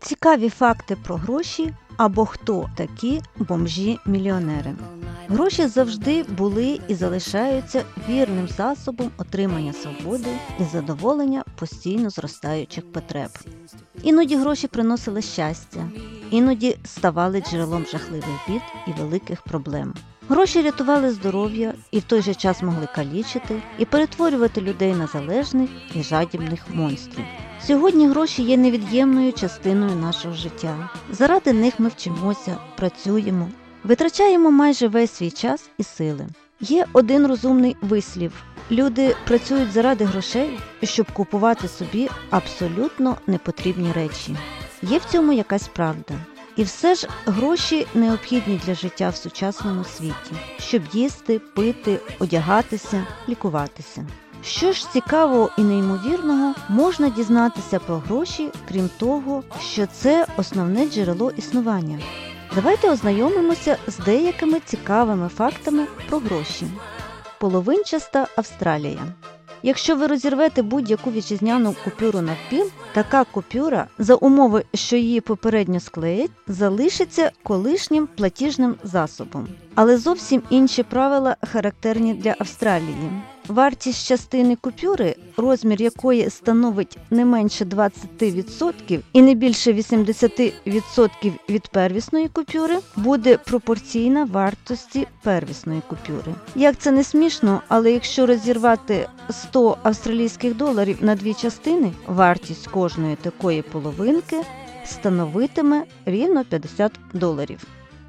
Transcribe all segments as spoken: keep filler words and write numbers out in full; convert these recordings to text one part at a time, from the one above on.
Цікаві факти про гроші або хто такі бомжі-мільйонери. Гроші завжди були і залишаються вірним засобом отримання свободи і задоволення постійно зростаючих потреб. Іноді гроші приносили щастя, іноді ставали джерелом жахливих бід і великих проблем. Гроші рятували здоров'я і в той же час могли калічити і перетворювати людей на залежних і жадібних монстрів. Сьогодні гроші є невід'ємною частиною нашого життя. Заради них ми вчимося, працюємо, витрачаємо майже весь свій час і сили. Є один розумний вислів. Люди працюють заради грошей, щоб купувати собі абсолютно непотрібні речі. Є в цьому якась правда. І все ж гроші необхідні для життя в сучасному світі, щоб їсти, пити, одягатися, лікуватися. Що ж цікавого і неймовірного можна дізнатися про гроші, крім того, що це основне джерело існування? Давайте ознайомимося з деякими цікавими фактами про гроші. Половинчаста Австралія. Якщо ви розірвете будь-яку вітчизняну купюру навпіл, така купюра, за умови, що її попередньо склеять, залишиться колишнім платіжним засобом. Але зовсім інші правила характерні для Австралії. Вартість частини купюри, розмір якої становить не менше двадцять відсотків і не більше вісімдесят відсотків від первісної купюри, буде пропорційна вартості первісної купюри. Як це не смішно, але якщо розірвати сто австралійських доларів на дві частини, вартість кожної такої половинки становитиме рівно п'ятдесят доларів.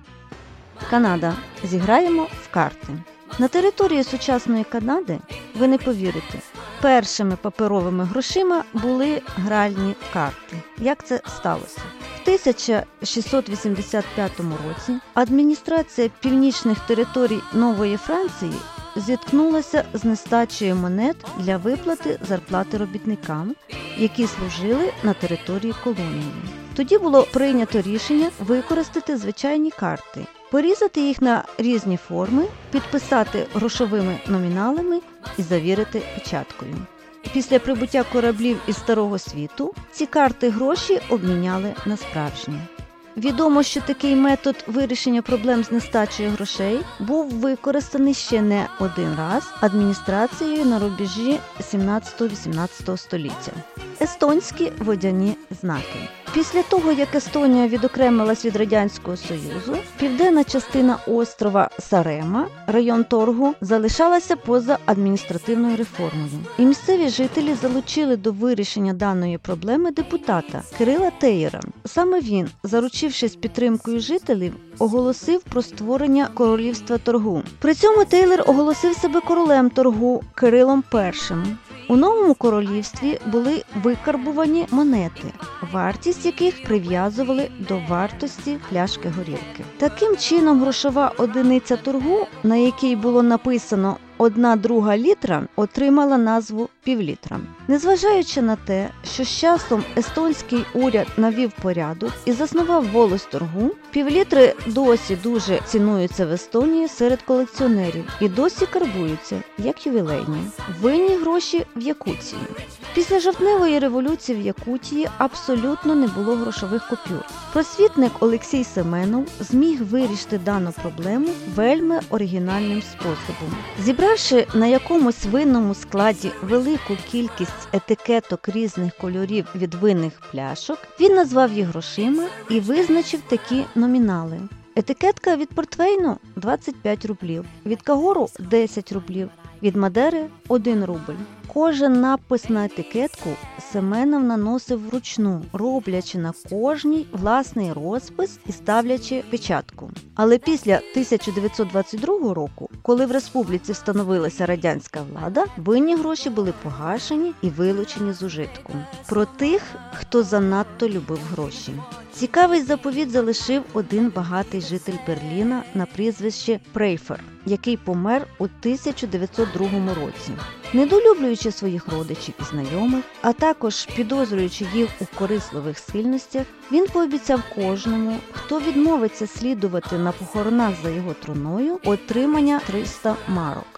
Канада. Зіграємо в карти. На території сучасної Канади, ви не повірите, першими паперовими грошима були гральні карти. Як це сталося? В тисяча шістсот вісімдесят п'ятому році адміністрація північних територій Нової Франції зіткнулася з нестачею монет для виплати зарплати робітникам, які служили на території колонії. Тоді було прийнято рішення використати звичайні карти, порізати їх на різні форми, підписати грошовими номіналами і завірити печаткою. Після прибуття кораблів із Старого світу ці карти гроші обміняли на справжні. Відомо, що такий метод вирішення проблем з нестачею грошей був використаний ще не один раз адміністрацією на рубежі сімнадцятого-вісімнадцятого століття. Естонські водяні знаки. Після того, як Естонія відокремилась від Радянського Союзу, південна частина острова Сарема, район торгу, залишалася поза адміністративною реформою. І місцеві жителі залучили до вирішення даної проблеми депутата Кирила Тейера. Саме він, заручившись підтримкою жителів, оголосив про створення королівства торгу. При цьому Тейлер оголосив себе королем торгу Кирилом Першим. У новому королівстві були викарбувані монети, вартість яких прив'язували до вартості пляшки горілки. Таким чином, грошова одиниця торгу, на якій було написано одна друга літра, отримала назву півлітра. Незважаючи на те, що з часом естонський уряд навів порядок і заснував волость торгу, півлітри досі дуже цінуються в Естонії серед колекціонерів і досі карбуються, як ювілейні. Винні гроші в Якутії. Після жовтневої революції в Якутії абсолютно не було грошових купюр. Просвітник Олексій Семенов зміг вирішити дану проблему вельми оригінальним способом. Зібравши на якомусь винному складі велику кількість етикеток різних кольорів від винних пляшок, він назвав їх грошима і визначив такі номінали. Етикетка від портвейну – двадцять п'ять рублів, від Кагору – десять рублів, від Мадери – один рубль. Кожен напис на етикетку Семенов наносив вручну, роблячи на кожній власний розпис і ставлячи печатку. Але після тисяча дев'ятсот двадцять другого року, коли в республіці встановилася радянська влада, винні гроші були погашені і вилучені з ужитку. Про тих, хто занадто любив гроші. Цікавий заповіт залишив один багатий житель Берліна на прізвище Прейфер, який помер у тисяча дев'ятсот другому році. Недолюблюючи своїх родичів і знайомих, а також підозрюючи їх у корисливих схильностях, він пообіцяв кожному, хто відмовиться слідувати на похоронах за його труною, отримання триста марок.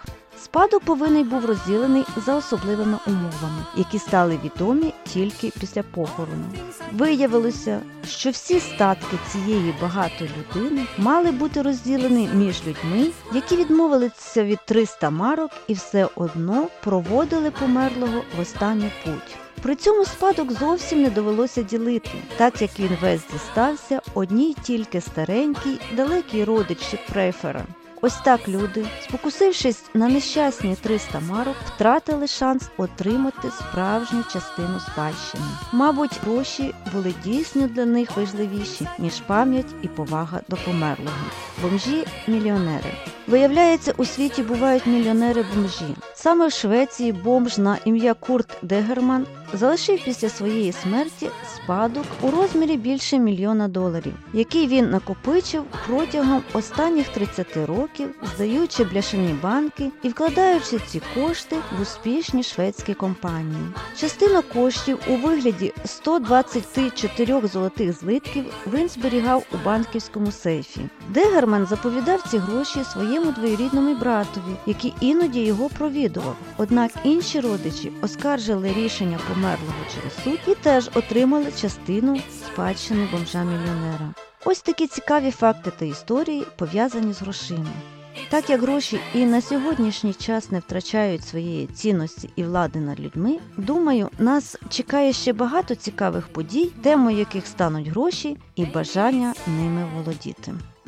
Спадок повинен був розділений за особливими умовами, які стали відомі тільки після похорону. Виявилося, що всі статки цієї багатої людини мали бути розділені між людьми, які відмовилися від триста марок і все одно проводили померлого в останню путь. При цьому спадок зовсім не довелося ділити, так як він весь дістався одній тільки старенькій, далекій родичі Префера. Ось так люди, спокусившись на нещасні триста марок, втратили шанс отримати справжню частину спадщини. Мабуть, гроші були дійсно для них важливіші, ніж пам'ять і повага до померлого. Бомжі-мільйонери. Виявляється, у світі бувають мільйонери-бомжі. Саме в Швеції бомж на ім'я Курт Дегерман залишив після своєї смерті спадок у розмірі більше мільйона доларів, який він накопичив протягом останніх тридцяти років, здаючи бляшані банки і вкладаючи ці кошти в успішні шведські компанії. Частину коштів у вигляді ста двадцяти чотирьох золотих злитків він зберігав у банківському сейфі. Дегерман заповідав ці гроші своєму двоюрідному братові, який іноді його провідував. Однак інші родичі оскаржили рішення померлого через суд і теж отримали частину спадщини бомжа-мільйонера. Ось такі цікаві факти та історії, пов'язані з грошима. Так як гроші і на сьогоднішній час не втрачають своєї цінності і влади над людьми, думаю, нас чекає ще багато цікавих подій, темою яких стануть гроші і бажання ними володіти.